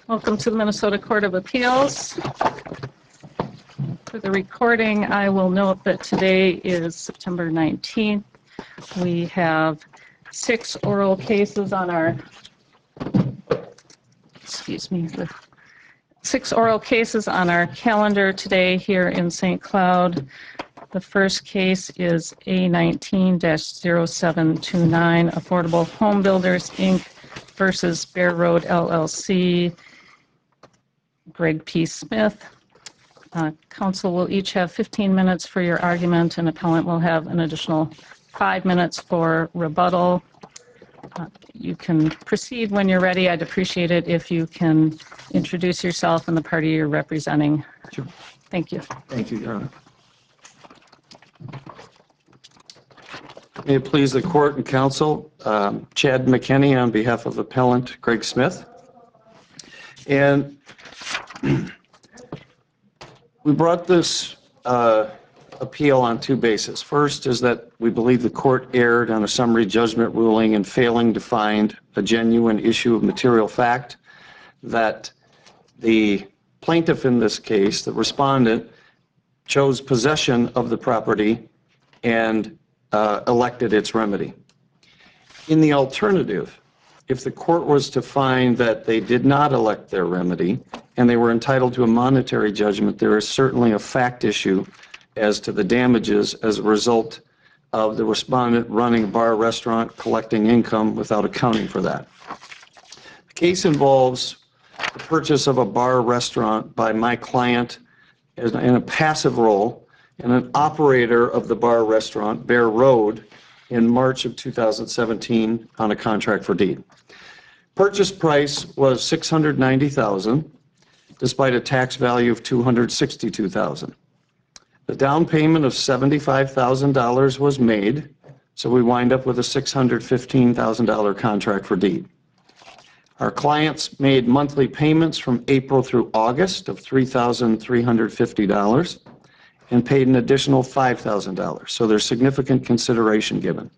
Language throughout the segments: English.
Welcome to the Minnesota Court of Appeals. For the recording, I will note that today is September 19th. We have 6 oral cases on our, 6 oral cases on our calendar today here in St. Cloud. The first case is A19-0729, Affordable Home Builders, Inc. versus Bear Road, LLC. Greg P. Smith. Counsel will each have 15 minutes for your argument, and appellant will have an additional 5 minutes for rebuttal. You can proceed when you're ready. I'd appreciate it if you can introduce yourself and the party you're representing. Sure. Thank you. Thank you, Your Honor. May it please the court and counsel, Chad McKinney on behalf of appellant Greg Smith. And we brought this appeal on 2 bases. First is that we believe the court erred on a summary judgment ruling in failing to find a genuine issue of material fact, that the plaintiff in this case, the respondent, chose possession of the property and elected its remedy. In the alternative, if the court was to find that they did not elect their remedy and they were entitled to a monetary judgment, there is certainly a fact issue as to the damages as a result of the respondent running a bar restaurant, collecting income without accounting for that. The case involves the purchase of a bar restaurant by my client in a passive role and an operator of the bar restaurant, Bear Road, in March of 2017 on a contract for deed. Purchase price was $690,000, despite a tax value of $262,000. The down payment of $75,000 was made, so we wind up with a $615,000 contract for deed. Our clients made monthly payments from April through August of $3,350 and paid an additional $5,000, so there's significant consideration given.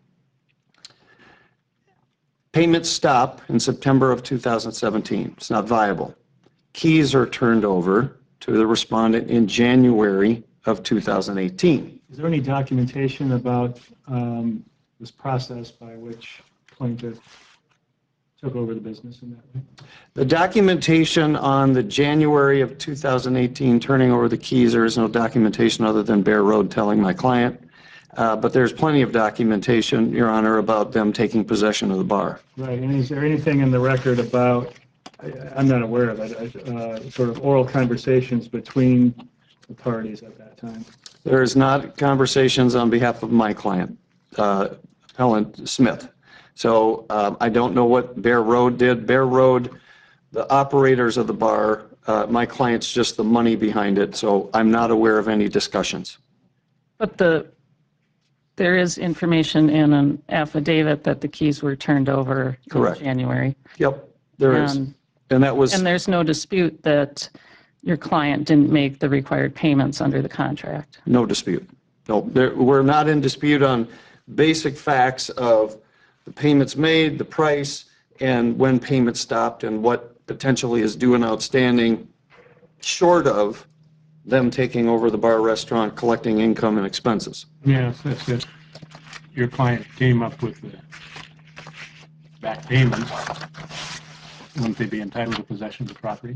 Payments stop in September of 2017. It's not viable. Keys are turned over to the respondent in January of 2018. Is there any documentation about this process by which plaintiff took over the business in that way? The documentation on the January of 2018 turning over the keys, there is no documentation other than Bear Road telling my client. But there's plenty of documentation, Your Honor, about them taking possession of the bar. Right, and is there anything in the record about, I'm not aware of it, sort of oral conversations between the parties at that time? There is not conversations on behalf of my client, appellant Smith. So I don't know what Bear Road did. Bear Road, the operators of the bar, my client's just the money behind it, so I'm not aware of any discussions. But there is information in an affidavit that the keys were turned over in January. Yep, there is. And that was. And there's no dispute that your client didn't make the required payments under the contract. No dispute. No, we're not in dispute on basic facts of the payments made, the price, and when payments stopped, and what potentially is due and outstanding, short of them taking over the bar restaurant, collecting income and expenses. Yes, that's it. Your client came up with the back payments. Wouldn't they be entitled to possession of the property?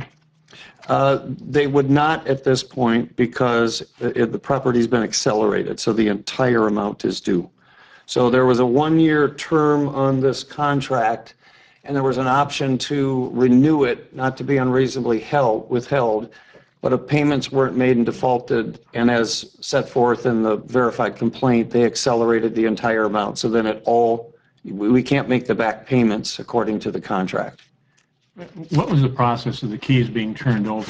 They would not at this point because the property's been accelerated, so the entire amount is due. So there was a 1-year term on this contract, and there was an option to renew it, not to be unreasonably withheld, but if payments weren't made and defaulted, and as set forth in the verified complaint, they accelerated the entire amount. So then we can't make the back payments according to the contract. What was the process of the keys being turned over?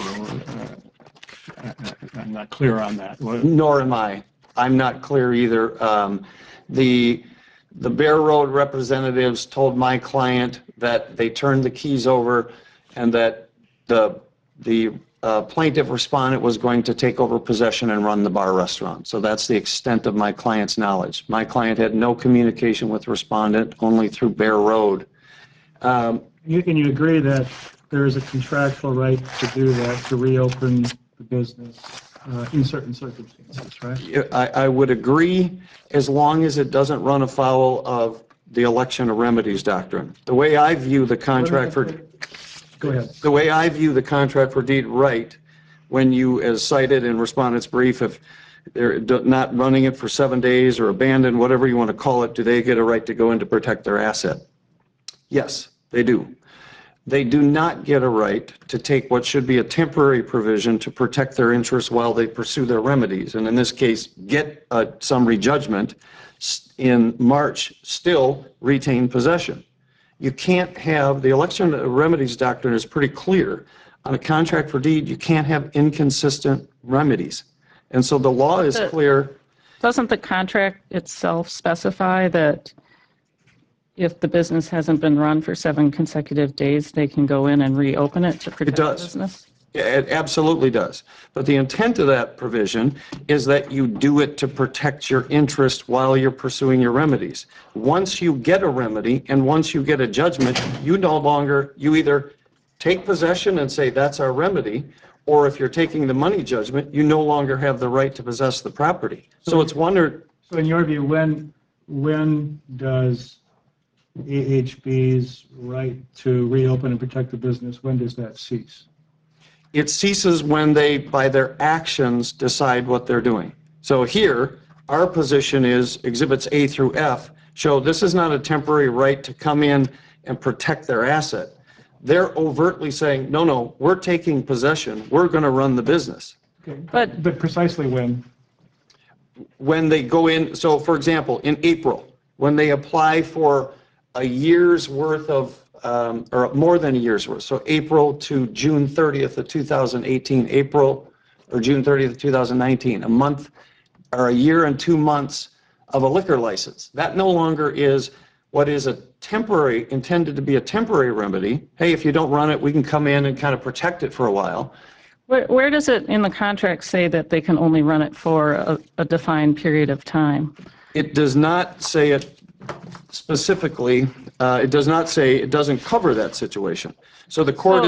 I'm not clear on that. Nor am I. I'm not clear either. The Bear Road representatives told my client that they turned the keys over and that the plaintiff respondent was going to take over possession and run the bar restaurant. So that's the extent of my client's knowledge. My client had no communication with respondent, only through Bear Road. Can you agree that there is a contractual right to do that, to reopen the business in certain circumstances, right? I would agree as long as it doesn't run afoul of the election of remedies doctrine. The way I view the contract for, Go ahead. the way I view the contract for deed right, when you, as cited in respondent's brief, if they're not running it for 7 days or abandoned, whatever you want to call it, do they get a right to go in to protect their asset? Yes, they do. They do not get a right to take what should be a temporary provision to protect their interests while they pursue their remedies, and in this case, get a summary judgment in March, still retain possession. You can't have, the election of remedies doctrine is pretty clear. On a contract for deed, you can't have inconsistent remedies. And so the law is clear. Doesn't the contract itself specify that if the business hasn't been run for 7 consecutive days, they can go in and reopen it to protect the business? Yeah, it absolutely does. But the intent of that provision is that you do it to protect your interest while you're pursuing your remedies. Once you get a remedy and once you get a judgment, you no longer, you either take possession and say that's our remedy, or if you're taking the money judgment, you no longer have the right to possess the property. So it's wondered. So in your view, when does AHB's right to reopen and protect the business, when does that cease? It ceases when they, by their actions, decide what they're doing. So here, our position is Exhibits A through F show this is not a temporary right to come in and protect their asset. They're overtly saying, no, no, we're taking possession. We're going to run the business. Okay. But precisely when? When they go in, so for example, in April, when they apply for a year's worth of, or more than a year's worth, so April to June 30th of 2018, April or June 30th of 2019, a month or a year and 2 months of a liquor license. That no longer is what is a temporary, intended to be a temporary remedy. Hey, if you don't run it, we can come in and kind of protect it for a while. Where does it in the contract say that they can only run it for a defined period of time? It does not say it specifically. It does not say, it doesn't cover that situation. So the court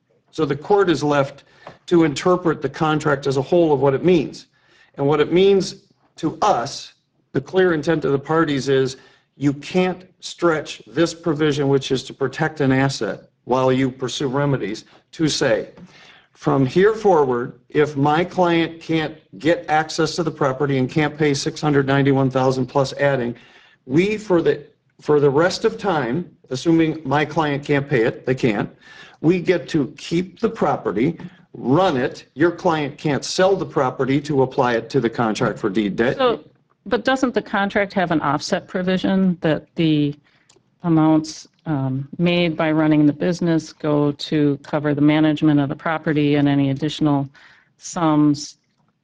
is left to interpret the contract as a whole of what it means. And what it means to us, the clear intent of the parties is you can't stretch this provision, which is to protect an asset while you pursue remedies, to say, from here forward, if my client can't get access to the property and can't pay $691,000 plus adding, we, for the rest of time, assuming my client can't pay it, they can't, we get to keep the property, run it. Your client can't sell the property to apply it to the contract for deed debt. So, but doesn't the contract have an offset provision that the amounts made by running the business go to cover the management of the property, and any additional sums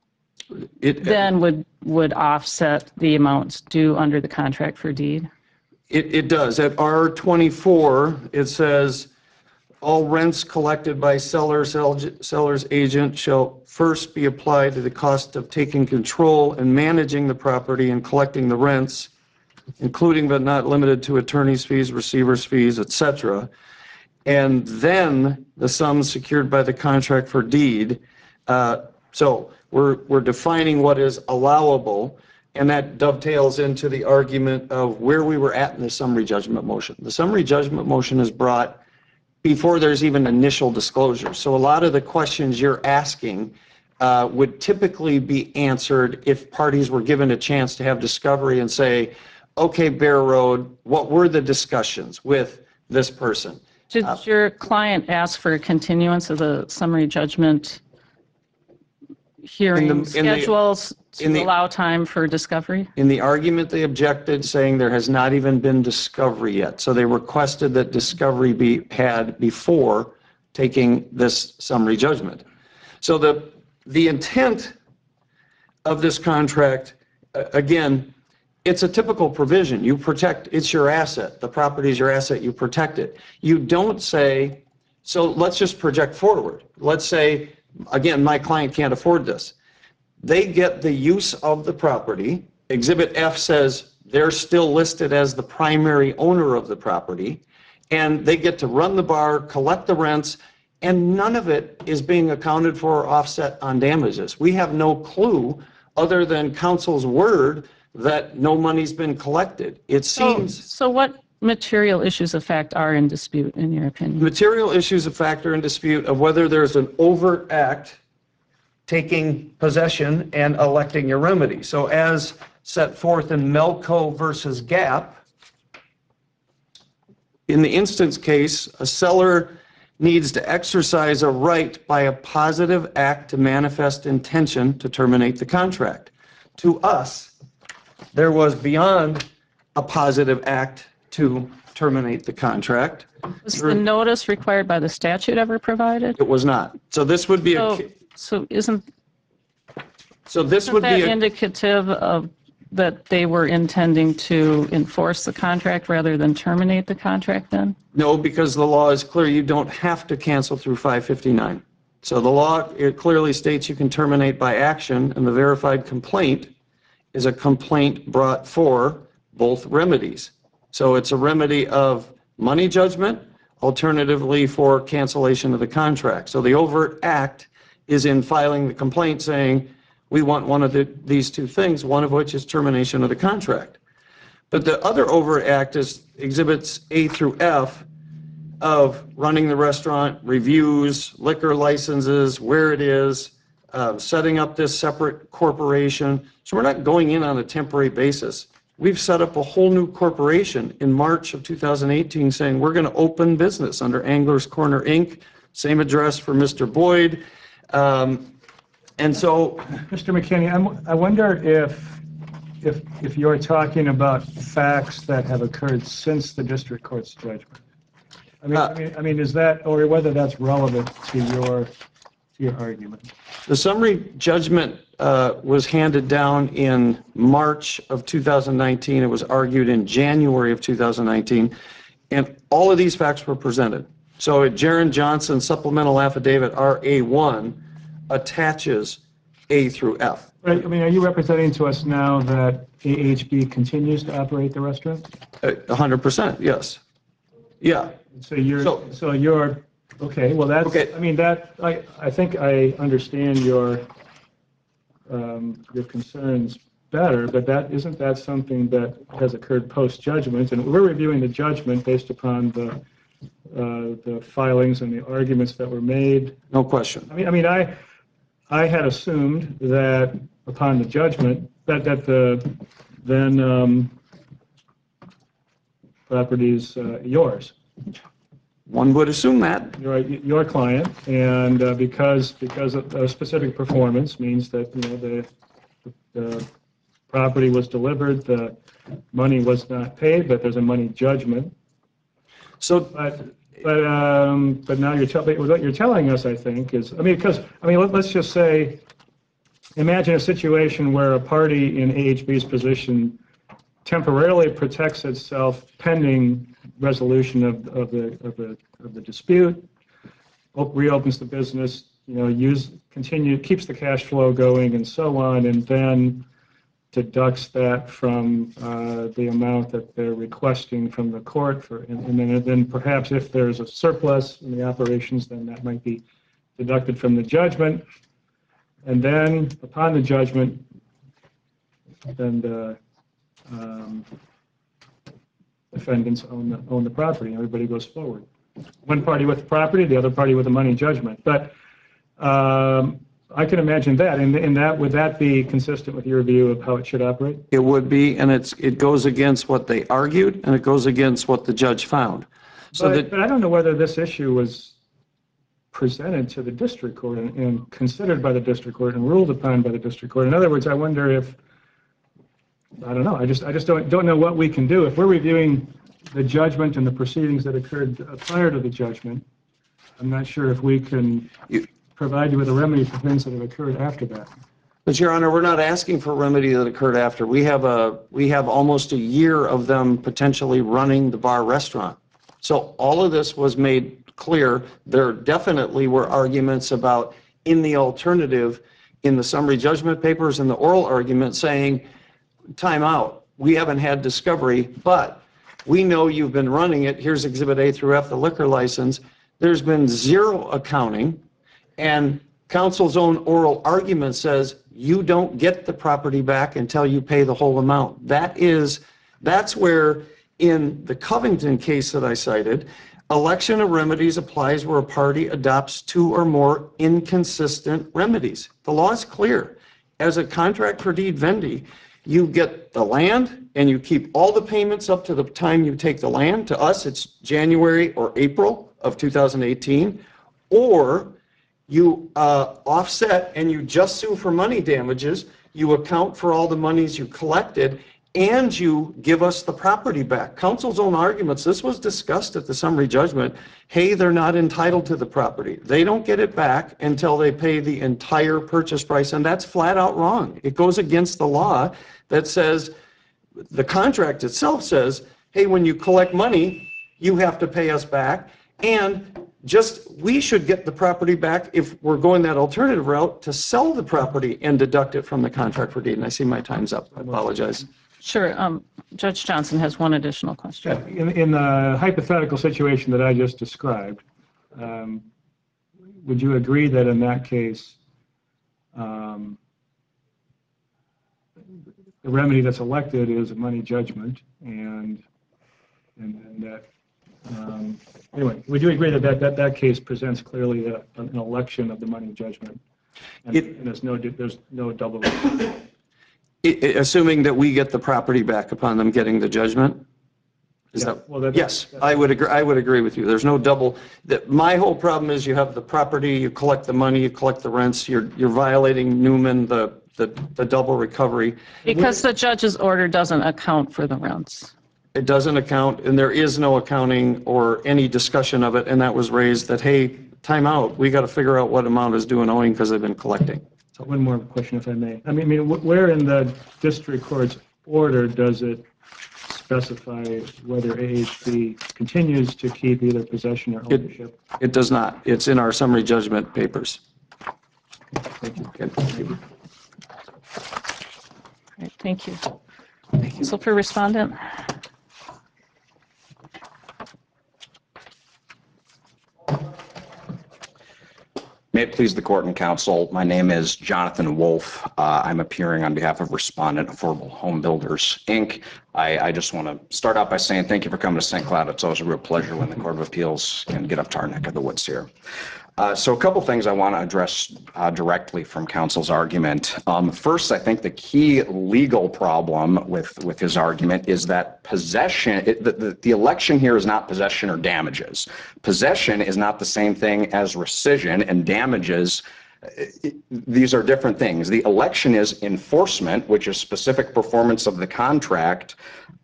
then would offset the amounts due under the contract for deed? It does. At R24, it says, all rents collected by seller's agent shall first be applied to the cost of taking control and managing the property and collecting the rents, including but not limited to attorney's fees, receiver's fees, etc. And then the sums secured by the contract for deed. So we're defining what is allowable, and that dovetails into the argument of where we were at in the summary judgment motion. The summary judgment motion is brought before there's even initial disclosure. So a lot of the questions you're asking would typically be answered if parties were given a chance to have discovery and say, okay, Bear Road, what were the discussions with this person? Did your client ask for a continuance of the summary judgment hearing schedules to allow time for discovery? In the argument, they objected, saying there has not even been discovery yet. So they requested that discovery be had before taking this summary judgment. So the intent of this contract, again, it's a typical provision. You protect, it's your asset. The property is your asset, you protect it. You don't say, so let's just project forward. Let's say, again, my client can't afford this. They get the use of the property. Exhibit F says they're still listed as the primary owner of the property. and they get to run the bar, collect the rents, and none of it is being accounted for or offset on damages. We have no clue, other than council's word, that no money's been collected. It seems So what material issues of fact are in dispute, in your opinion? material issues a factor in dispute of whether there's an overt act taking possession and electing your remedy. So as set forth in Melco versus Gap, in the instance case, a seller needs to exercise a right by a positive act to manifest intention to terminate the contract. To us, there was beyond a positive act to terminate the contract. Was the notice required by the statute ever provided? It was not. So this would be So isn't this would that be indicative of that they were intending to enforce the contract rather than terminate the contract then? No, because the law is clear. You don't have to cancel through 559. So the law, it clearly states you can terminate by action, and the verified complaint is a complaint brought for both remedies. So it's a remedy of money judgment, alternatively for cancellation of the contract. So the overt act is in filing the complaint saying, we want one of these two things, one of which is termination of the contract. But the other overt act is exhibits A through F of running the restaurant, reviews, liquor licenses, where it is, setting up this separate corporation. So we're not going in on a temporary basis. We've set up a whole new corporation in March of 2018 saying we're going to open business under Angler's Corner, Inc., same address for Mr. Boyd. And so, Mr. McKinney, I wonder if you're talking about facts that have occurred since the district court's judgment. I mean, is that, or whether that's relevant to your argument? the summary judgment was handed down in March of 2019. It was argued in January of 2019, and all of these facts were presented. So Jaron Johnson supplemental affidavit RA1 attaches A through F. Right, I mean, are you representing to us now that AHB continues to operate the restaurant? 100%, yes. Yeah. So you're, okay, well, that's, Okay. I mean, that, I think I understand your concerns better, but isn't that something that has occurred post-judgment? And we're reviewing the judgment based upon the filings and the arguments that were made. No question. I had assumed that upon the judgment, that the then property's yours. One would assume that. Your client, and because of a specific performance means that, the property was delivered, the money was not paid, but there's a money judgment. So, But now what you're telling us, I think, is, let's just say, imagine a situation where a party in AHB's position temporarily protects itself pending resolution of the dispute, reopens the business, keeps the cash flow going and so on, and then deducts that from the amount that they're requesting from the court and then perhaps if there's a surplus in the operations, then that might be deducted from the judgment. And then upon the judgment, then the defendants own the property and everybody goes forward. One party with the property, the other party with the money judgment. But I can imagine that, and would that be consistent with your view of how it should operate? it would be, and it goes against what they argued, and it goes against what the judge found. But I don't know whether this issue was presented to the district court and considered by the district court and ruled upon by the district court. In other words, I wonder if, I don't know, I just don't know what we can do. If we're reviewing the judgment and the proceedings that occurred prior to the judgment, I'm not sure if we can provide you with a remedy for things that have occurred after that. But Your Honor, we're not asking for a remedy that occurred after. We have almost a year of them potentially running the bar restaurant. So all of this was made clear. There definitely were arguments about, in the alternative, in the summary judgment papers and the oral argument saying, time out, we haven't had discovery, but we know you've been running it. Here's Exhibit A through F, the liquor license. There's been zero accounting, and counsel's own oral argument says you don't get the property back until you pay the whole amount. That's where, in the Covington case that I cited, election of remedies applies where a party adopts two or more inconsistent remedies. The law is clear. As a contract for deed vendee, you get the land and you keep all the payments up to the time you take the land. To us, it's January or April of 2018. Or you offset and you just sue for money damages. You account for all the monies you collected and you give us the property back. Counsel's own arguments, this was discussed at the summary judgment. Hey, they're not entitled to the property. They don't get it back until they pay the entire purchase price, and that's flat out wrong. It goes against the law that says, the contract itself says, hey, when you collect money, you have to pay us back, and we should get the property back if we're going that alternative route to sell the property and deduct it from the contract for deed. And I see my time's up. I apologize. Sure. Judge Johnson has one additional question. In the hypothetical situation that I just described, would you agree that in that case, the remedy that's elected is a money judgment, and that anyway, would you agree that case presents clearly an election of the money judgment, and there's no double? Assuming that we get the property back upon them getting the judgment? Yes, I would agree. I would agree with you. There's no double. My whole problem is you have the property, you collect the money, you collect the rents. You're violating Newman, the double recovery. Because the judge's order doesn't account for the rents. It doesn't account, and there is no accounting or any discussion of it. And that was raised that, hey, time out. We got to figure out what amount is due and owing because they've been collecting. So one more question, if I may. I mean, where in the district court's order does it specify whether AHB continues to keep either possession or ownership? It does not. It's in our summary judgment papers. Thank you. Okay, thank you. All right, thank you. So for respondent. May it please the court and counsel, my name is Jonathan Wolf. I'm appearing on behalf of Respondent Affordable Home Builders, Inc. I just want to start out by saying thank you for coming to St. Cloud. It's always a real pleasure when the Court of Appeals can get up to our neck of the woods here. So a couple things I want to address directly from counsel's argument. First, I think the key legal problem with his argument is that possession, the election here is not possession or damages. Possession is not the same thing as rescission, and damages, these are different things. The election is enforcement, which is specific performance of the contract,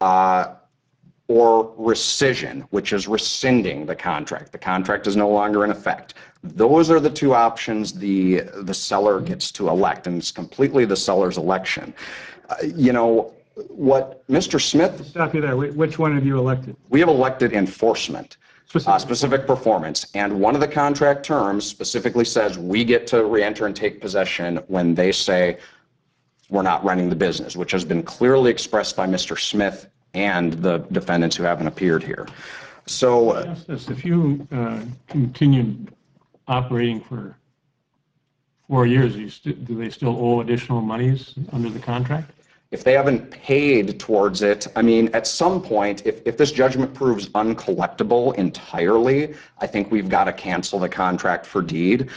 or rescission, which is rescinding the contract. The contract is no longer in effect. Those are the two options the seller gets to elect, and it's completely the seller's election. You know, what Mr. Smith... Stop you there. Which one have you elected? We have elected enforcement, specific performance, and one of the contract terms specifically says we get to re-enter and take possession when they say we're not running the business, which has been clearly expressed by Mr. Smith and the defendants who haven't appeared here. So if you continued operating for 4 years, do they still owe additional monies under the contract? if they haven't paid towards it, I mean, at some point, if this judgment proves uncollectible entirely, I think we've got to cancel the contract for deed.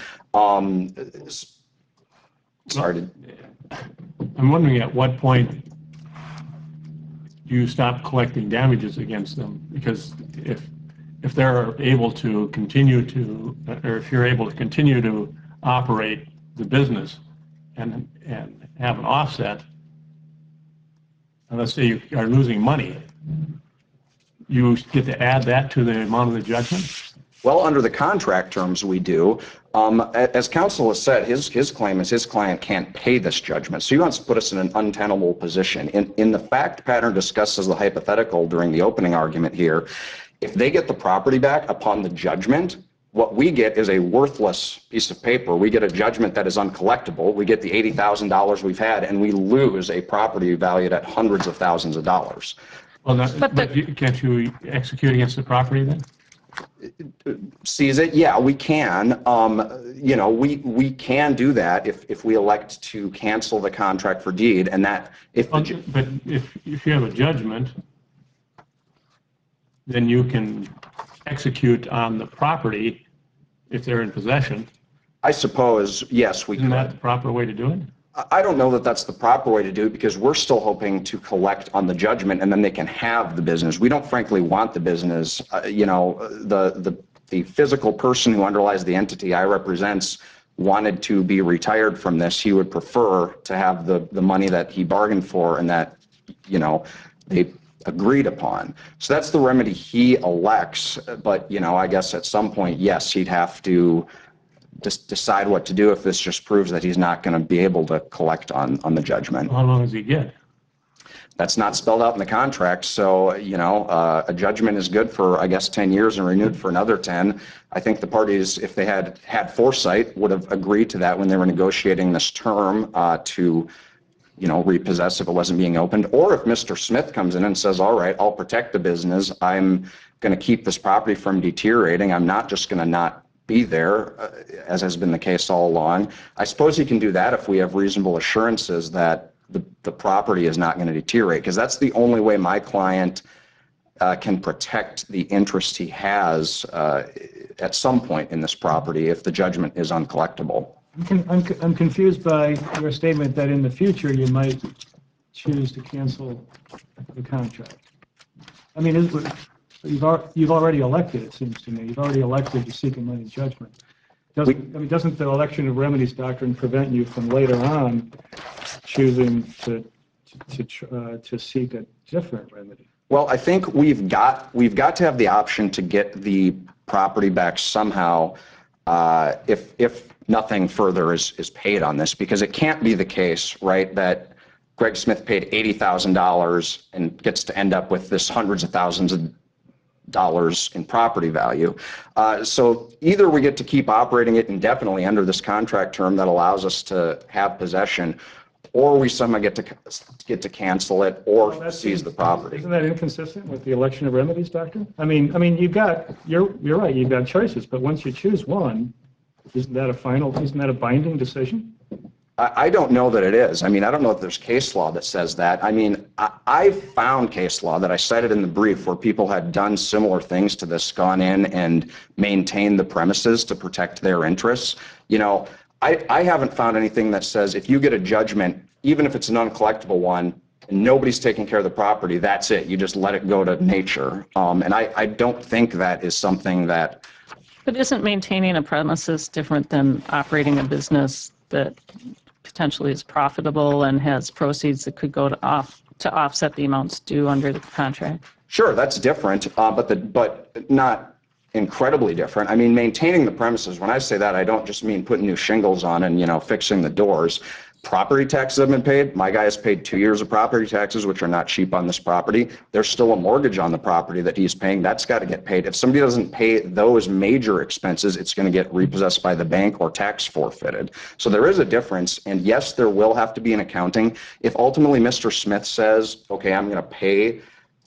Sorry. I'm wondering at what point do you stop collecting damages against them? Because if they're able to continue to, or if you're able to continue to operate the business and have an offset, and let's say you are losing money, you get to add that to the amount of the judgment? Well, under the contract terms, we do. As counsel has said, his claim is his client can't pay this judgment. So he wants to put us in an untenable position. In the fact pattern discussed as the hypothetical during the opening argument here, if they get the property back upon the judgment, what we get is a worthless piece of paper. We get a judgment that is uncollectible. We get the $80,000 we've had, and we lose a property valued at hundreds of thousands of dollars. Well, not, But but can't you execute against the property then? Seize it? Yeah, we can. You know, we can do that if we elect to cancel the contract for deed, and that if the, But if you have a judgment, then you can execute on the property if they're in possession. I suppose, yes, we Isn't that could. the proper way to do it? I don't know that that's the proper way to do it because we're still hoping to collect on the judgment and then they can have the business. We don't frankly want the business. You know, the physical person who underlies the entity I represents wanted to be retired from this. He would prefer to have the money that he bargained for and that, you know, they agreed upon. So that's the remedy he elects. But, you know, I guess at some point, yes, he'd have to just decide what to do if this just proves that he's not going to be able to collect on the judgment. How long does he get? That's not spelled out in the contract. So, you know, a judgment is good for, I guess, 10 years and renewed for another 10. I think the parties, if they had foresight, would have agreed to that when they were negotiating this term to, you know, repossess if it wasn't being opened. Or if Mr. Smith comes in and says, all right, I'll protect the business. I'm going to keep this property from deteriorating. I'm not just going to not be there, as has been the case all along. I suppose he can do that if we have reasonable assurances that the property is not going to deteriorate, because that's the only way my client can protect the interest he has at some point in this property if the judgment is uncollectible. I'm confused by your statement that in the future you might choose to cancel the contract. I mean, you've already elected, it seems to me. You've already elected to seek a money judgment. Doesn't the election of remedies doctrine prevent you from later on choosing to seek a different remedy? Well, I think we've got to have the option to get the property back somehow if nothing further is paid on this, because it can't be the case, right, that Greg Smith paid $80,000 and gets to end up with this hundreds of thousands of dollars in property value. So either we get to keep operating it indefinitely under this contract term that allows us to have possession, or we somehow get to cancel it or seize the property. Isn't that inconsistent with the election of remedies doctrine? I mean, you're right, you've got choices, but once you choose one, isn't that a binding decision? I don't know that it is. I mean, I don't know if there's case law that says that. I mean, I've found case law that I cited in the brief where people had done similar things to this, gone in and maintained the premises to protect their interests. You know, I haven't found anything that says if you get a judgment, even if it's an uncollectible one, and nobody's taking care of the property, that's it. You just let it go to nature. And I don't think that is something that... But isn't maintaining a premises different than operating a business that potentially is profitable and has proceeds that could go to offset the amounts due under the contract? Sure, that's different, but not incredibly different. I mean, maintaining the premises, when I say that, I don't just mean putting new shingles on and, you know, fixing the doors. Property taxes have been paid. My guy has paid 2 years of property taxes, which are not cheap on this property. There's still a mortgage on the property that he's paying. That's got to get paid. If somebody doesn't pay those major expenses, it's going to get repossessed by the bank or tax forfeited. So there is a difference. And yes, there will have to be an accounting. If ultimately Mr. Smith says, okay, I'm going to pay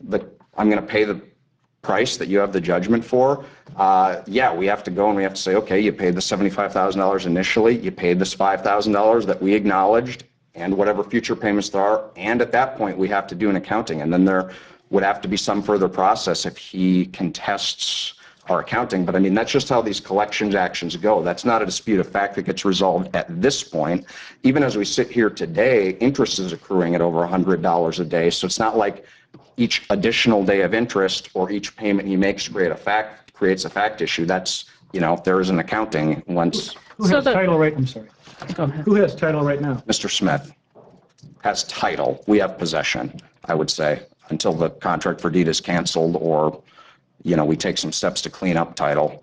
the price that you have the judgment for, yeah, we have to go and we have to say, okay, you paid the $75,000 initially, you paid this $5,000 that we acknowledged, and whatever future payments there are, and at that point we have to do an accounting, and then there would have to be some further process if he contests our accounting. But I mean, that's just how these collections actions go. That's not a dispute of fact that gets resolved at this point. Even as we sit here today, interest is accruing at over $100 a day, so it's not like each additional day of interest or each payment he makes creates a fact issue. That's, you know, there is an accounting once. Who has title right? I'm sorry. Go ahead. Who has title right now? Mr. Smith has title. We have possession, I would say, until the contract for deed is canceled or, you know, we take some steps to clean up title.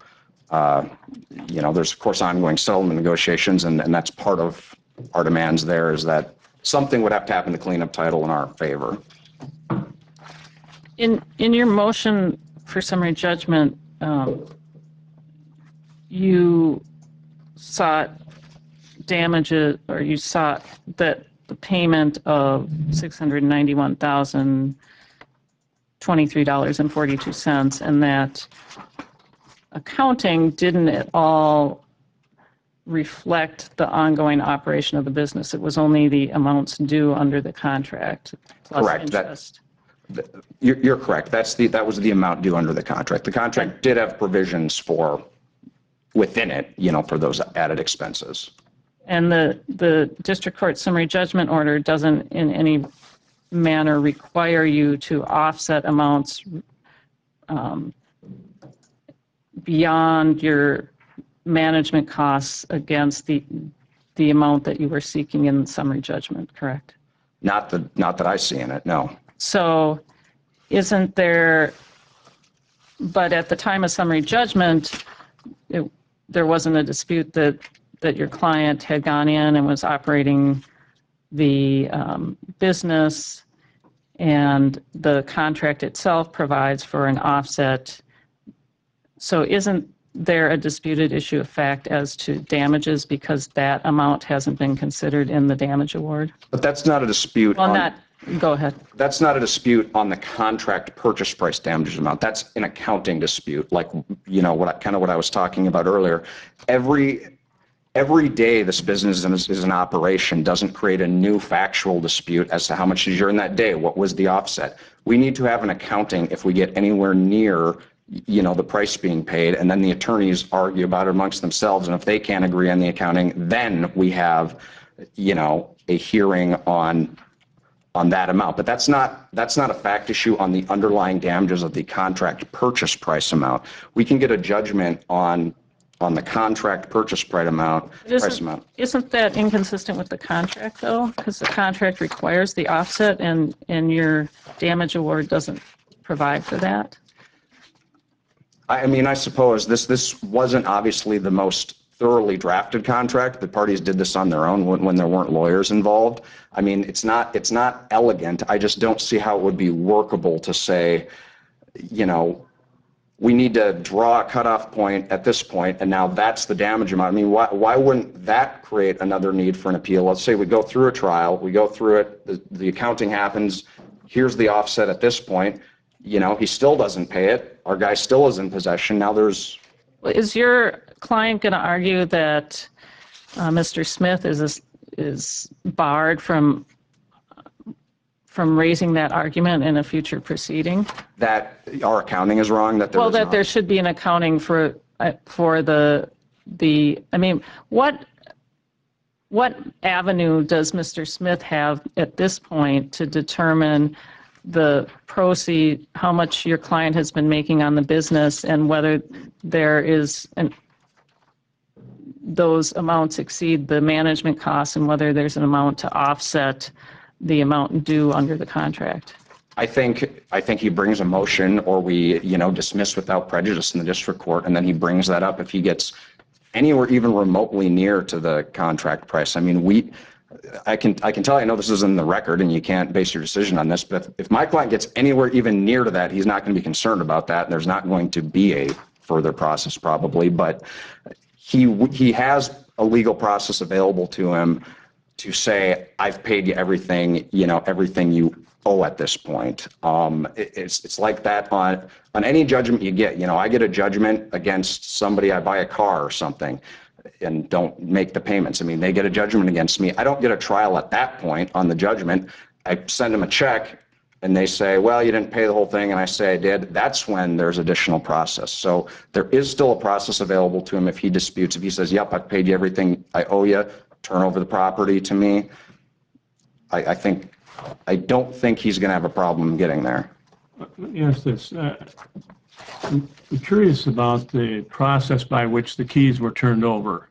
You know, there's of course ongoing settlement negotiations, and that's part of our demands there, is that something would have to happen to clean up title in our favor. In your motion for summary judgment, you sought damages, or you sought that the payment of $691,000 $23.42, and that accounting didn't at all reflect the ongoing operation of the business. It was only the amounts due under the contract plus Correct. interest. You're correct. That was the amount due under the contract. The contract did have provisions for within it, for those added expenses. And the district court summary judgment order doesn't in any manner require you to offset amounts beyond your management costs against the amount that you were seeking in the summary judgment, correct? Not that I see in it, no. So isn't there, but at the time of summary judgment, there wasn't a dispute that your client had gone in and was operating the business, and the contract itself provides for an offset. So isn't there a disputed issue of fact as to damages because that amount hasn't been considered in the damage award? But that's not a dispute. Go ahead. That's not a dispute on the contract purchase price damages amount. That's an accounting dispute, like, what I was talking about earlier. Every day this business is in operation doesn't create a new factual dispute as to how much did you earn that day, what was the offset. We need to have an accounting if we get anywhere near the price being paid, and then the attorneys argue about it amongst themselves, and if they can't agree on the accounting, then we have a hearing on that amount. But that's not a fact issue on the underlying damages of the contract purchase price amount. We can get a judgment on the contract purchase price amount. Isn't that inconsistent with the contract, though? Because the contract requires the offset, and your damage award doesn't provide for that? I suppose this wasn't obviously the most thoroughly drafted contract. The parties did this on their own when there weren't lawyers involved. It's not elegant. I just don't see how it would be workable to say, we need to draw a cutoff point at this point, and now that's the damage amount. Why wouldn't that create another need for an appeal? Let's say we go through a trial, we go through it, the accounting happens, here's the offset at this point, he still doesn't pay it, our guy still is in possession, now there's... Is your client going to argue that Mr. Smith is barred from raising that argument in a future proceeding? That our accounting is wrong? That there should be an accounting for the what avenue does Mr. Smith have at this point to determine the proceed, how much your client has been making on the business, and whether there is those amounts exceed the management costs, and whether there's an amount to offset the amount due under the contract? I think he brings a motion, or we dismiss without prejudice in the district court, and then he brings that up if he gets anywhere even remotely near to the contract price. I can tell you, I know this is in the record and you can't base your decision on this, but if my client gets anywhere even near to that, he's not going to be concerned about that. There's not going to be a further process probably, but he has a legal process available to him to say, I've paid you everything, everything you owe at this point. It's like that on any judgment you get. I get a judgment against somebody, I buy a car or something and don't make the payments. They get a judgment against me. I don't get a trial at that point on the judgment. I send them a check and they say, well, you didn't pay the whole thing, and I say I did. That's when there's additional process. So there is still a process available to him if he disputes. If he says, yep, I've paid you everything I owe you, turn over the property to me. I don't think he's going to have a problem getting there. Let me ask this. I'm curious about the process by which the keys were turned over.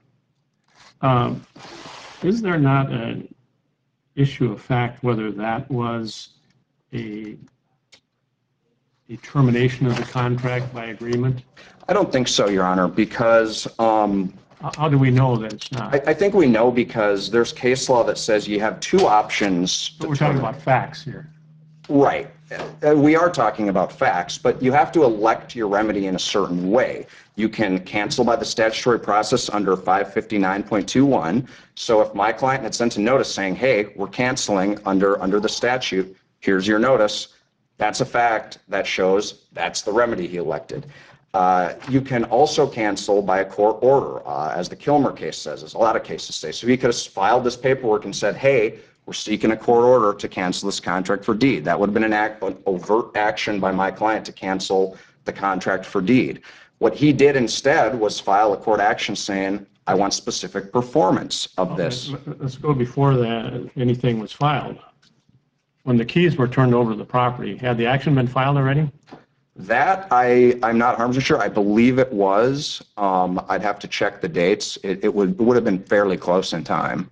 Is there not an issue of fact whether that was a termination of the contract by agreement? I don't think so, Your Honor, because... how do we know that it's not? I think we know because there's case law that says you have two options. But we're talking about facts here. Right. We are talking about facts, but you have to elect your remedy in a certain way. You can cancel by the statutory process under 559.21. So if my client had sent a notice saying, hey, we're canceling under the statute, here's your notice, That's a fact that shows that's the remedy he elected. You can also cancel by a court order, as the Kilmer case says, as a lot of cases say. So he could have filed this paperwork and said, hey, we're seeking a court order to cancel this contract for deed. That would have been an overt action by my client to cancel the contract for deed. What he did instead was file a court action saying, I want specific performance of this. Let's go before that, anything was filed. When the keys were turned over to the property, had the action been filed already? That I'm not 100% sure. I believe it was. I'd have to check the dates. It would have been fairly close in time.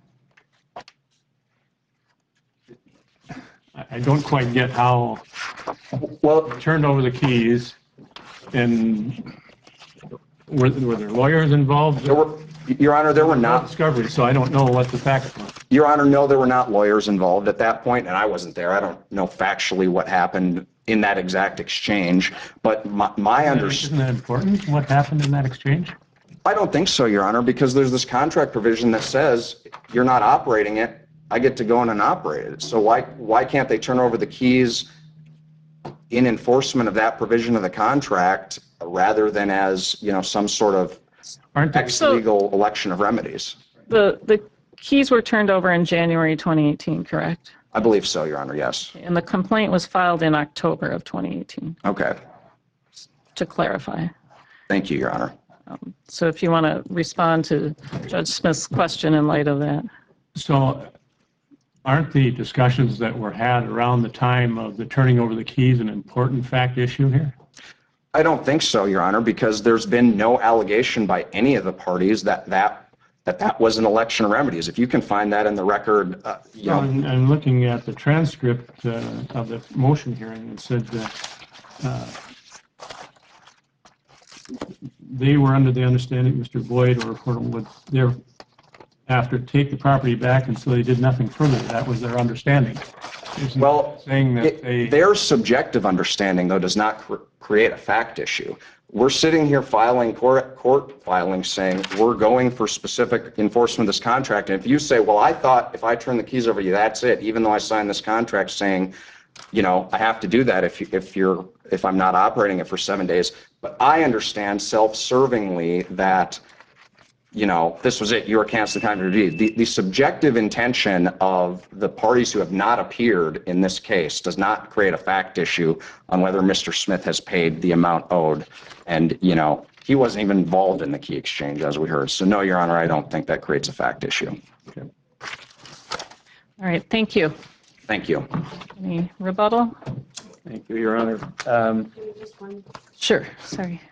I don't quite get how Well, you turned over the keys, and were there lawyers involved? Your Honor, there were not. Discovery, so I don't know what the facts were. Your Honor, no, there were not lawyers involved at that point, and I wasn't there. I don't know factually what happened in that exact exchange, but my understanding. Isn't that important, what happened in that exchange? I don't think so, Your Honor, because there's this contract provision that says you're not operating it, I get to go in and operate it. So why can't they turn over the keys in enforcement of that provision of the contract rather than as, some sort of ex-legal election of remedies? The keys were turned over in January 2018, correct? I believe so, Your Honor, yes. And the complaint was filed in October of 2018, Okay. to clarify. Thank you, Your Honor. So if you want to respond to Judge Smith's question in light of that. So aren't the discussions that were had around the time of the turning over the keys an important fact issue here? I don't think so, Your Honor, because there's been no allegation by any of the parties that was an election of remedies. If you can find that in the record, I'm looking at the transcript of the motion hearing. It said that they were under the understanding, Mr. Boyd or Reporter would thereafter take the property back, and so they did nothing further. That was their understanding. well, Saying that their subjective understanding, though, does not create a fact issue. We're sitting here filing court filings saying we're going for specific enforcement of this contract. And if you say, well, I thought if I turn the keys over to you, that's it, even though I signed this contract saying, I have to do that if I'm not operating it for 7 days. But I understand self-servingly that, this was it, you were canceling the contract. The subjective intention of the parties who have not appeared in this case does not create a fact issue on whether Mr. Smith has paid the amount owed. And, he wasn't even involved in the key exchange, as we heard. So, no, Your Honor, I don't think that creates a fact issue. Okay. All right, thank you. Thank you. Any rebuttal? Thank you, Your Honor. Sure, sorry.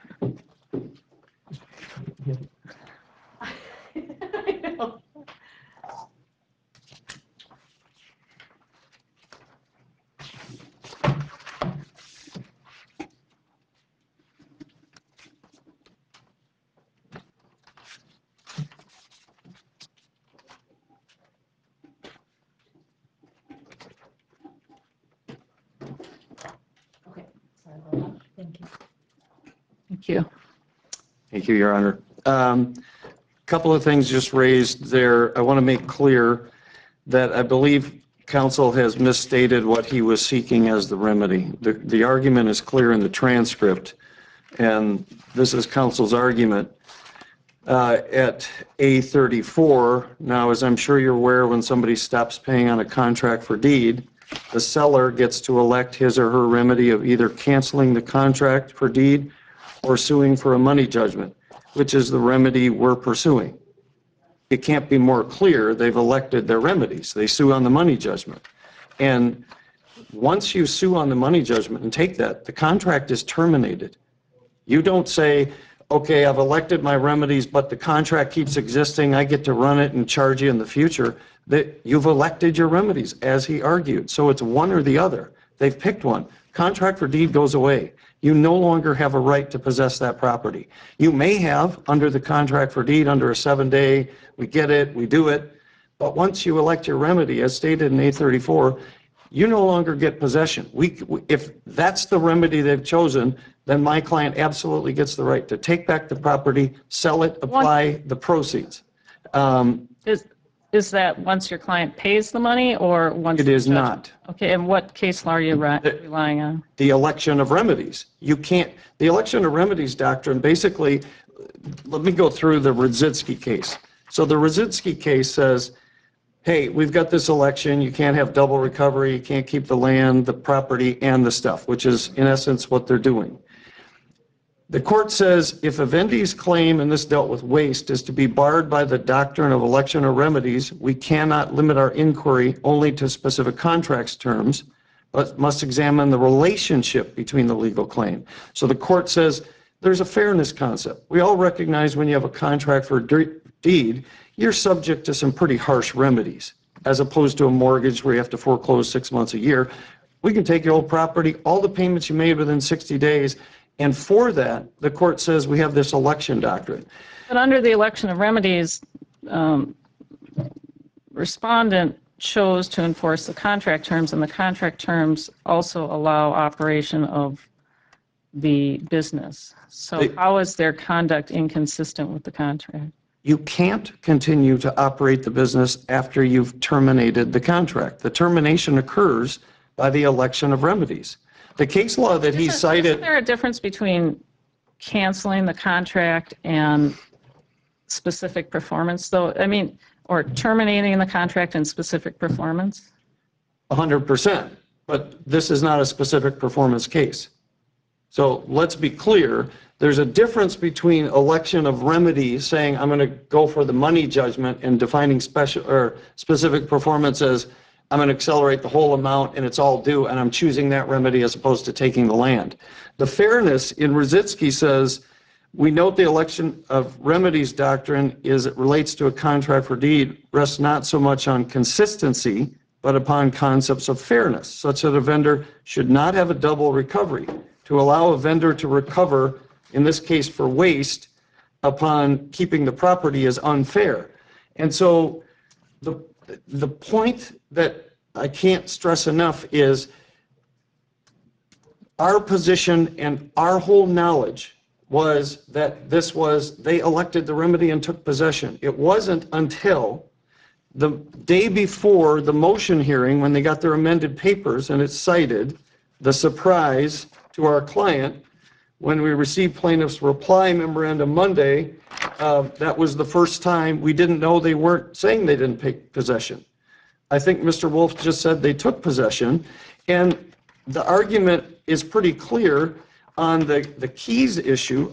Thank you. Thank you, Your Honor. Couple of things just raised there. I want to make clear that I believe counsel has misstated what he was seeking as the remedy. The argument is clear in the transcript, and this is counsel's argument. At A34, now, as I'm sure you're aware, when somebody stops paying on a contract for deed, the seller gets to elect his or her remedy of either canceling the contract for deed or suing for a money judgment, which is the remedy we're pursuing. It can't be more clear. They've elected their remedies. They sue on the money judgment. And once you sue on the money judgment and take that, the contract is terminated. You don't say, okay, I've elected my remedies, but the contract keeps existing. I get to run it and charge you in the future. That you've elected your remedies, as he argued. So it's one or the other. They've picked one. Contract for deed goes away. You no longer have a right to possess that property. You may have under the contract for deed under a 7-day, we get it, we do it. But once you elect your remedy, as stated in A34, you no longer get possession. If that's the remedy they've chosen, then my client absolutely gets the right to take back the property, sell it, apply the proceeds. is that once your client pays the money or once? It the is judge- not. Okay, and what case law are you relying on? The election of remedies. You can't, the election of remedies doctrine, basically, let me go through the Radzitsky case. So the Radzitsky case says, hey, we've got this election, you can't have double recovery, you can't keep the land, the property, and the stuff, which is in essence what they're doing. The court says if a Vendi's claim, and this dealt with waste, is to be barred by the doctrine of election of remedies, we cannot limit our inquiry only to specific contracts terms, but must examine the relationship between the legal claim. So the court says there's a fairness concept. We all recognize when you have a contract for a deed, you're subject to some pretty harsh remedies, as opposed to a mortgage where you have to foreclose 6 months a year. We can take your old property, all the payments you made within 60 days, and for that, the court says we have this election doctrine. But under the election of remedies, respondent chose to enforce the contract terms, and the contract terms also allow operation of the business. So how is their conduct inconsistent with the contract? You can't continue to operate the business after you've terminated the contract. The termination occurs by the election of remedies. The case law that he cited... Isn't there a difference between canceling the contract and specific performance, though? I mean, or terminating the contract and specific performance? 100%, but this is not a specific performance case. So let's be clear, there's a difference between election of remedies, saying I'm going to go for the money judgment, and defining special or specific performance as I'm going to accelerate the whole amount and it's all due, and I'm choosing that remedy as opposed to taking the land. The fairness in Radzitsky says, we note the election of remedies doctrine is it relates to a contract for deed rests not so much on consistency, but upon concepts of fairness, such that a vendor should not have a double recovery. To allow a vendor to recover, in this case for waste, upon keeping the property is unfair. And so the point that I can't stress enough is our position and our whole knowledge was that this was, they elected the remedy and took possession. It wasn't until the day before the motion hearing, when they got their amended papers, and it's cited, the surprise to our client, when we received plaintiff's reply memorandum Monday, that was the first time we didn't know they weren't saying they didn't take possession. I think Mr. Wolf just said they took possession, and the argument is pretty clear on the keys issue.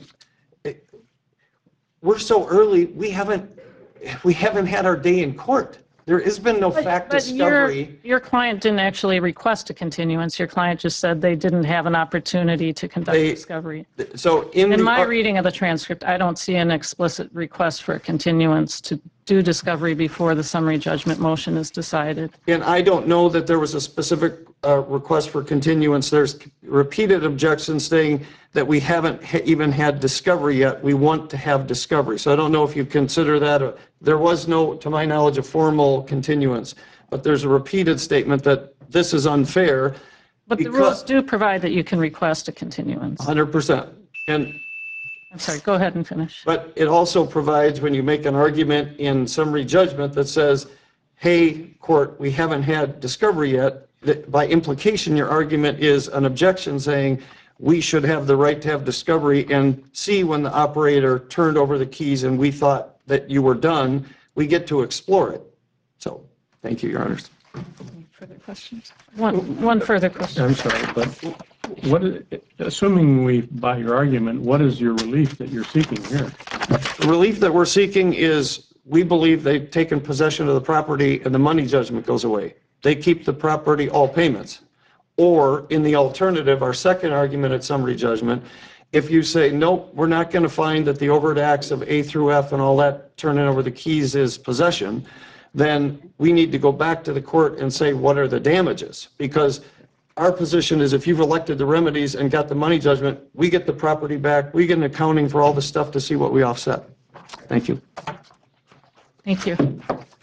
We're so early, we haven't had our day in court. There has been no fact discovery. Your client didn't actually request a continuance. Your client just said they didn't have an opportunity to conduct discovery. So in my reading of the transcript, I don't see an explicit request for a continuance to do discovery before the summary judgment motion is decided. And I don't know that there was a specific request for continuance. There's repeated objections saying that we haven't even had discovery yet. We want to have discovery. So I don't know if you consider that. There was no, to my knowledge, a formal continuance, but there's a repeated statement that this is unfair. But the rules do provide that you can request a continuance. 100%. And I'm sorry, go ahead and finish. but it also provides, when you make an argument in summary judgment that says, hey, court, we haven't had discovery yet, that by implication, your argument is an objection saying we should have the right to have discovery and see when the operator turned over the keys and we thought that you were done, we get to explore it. So, thank you, Your Honors. Any further questions? One further question. I'm sorry, but assuming we buy your argument, what is your relief that you're seeking here? The relief that we're seeking is we believe they've taken possession of the property and the money judgment goes away. They keep the property, all payments. Or in the alternative, our second argument at summary judgment, if you say, nope, we're not going to find that the overt acts of A through F and all that, turning over the keys is possession, then we need to go back to the court and say, what are the damages? Because our position is if you've elected the remedies and got the money judgment, we get the property back, we get an accounting for all the stuff to see what we offset. Thank you. Thank you.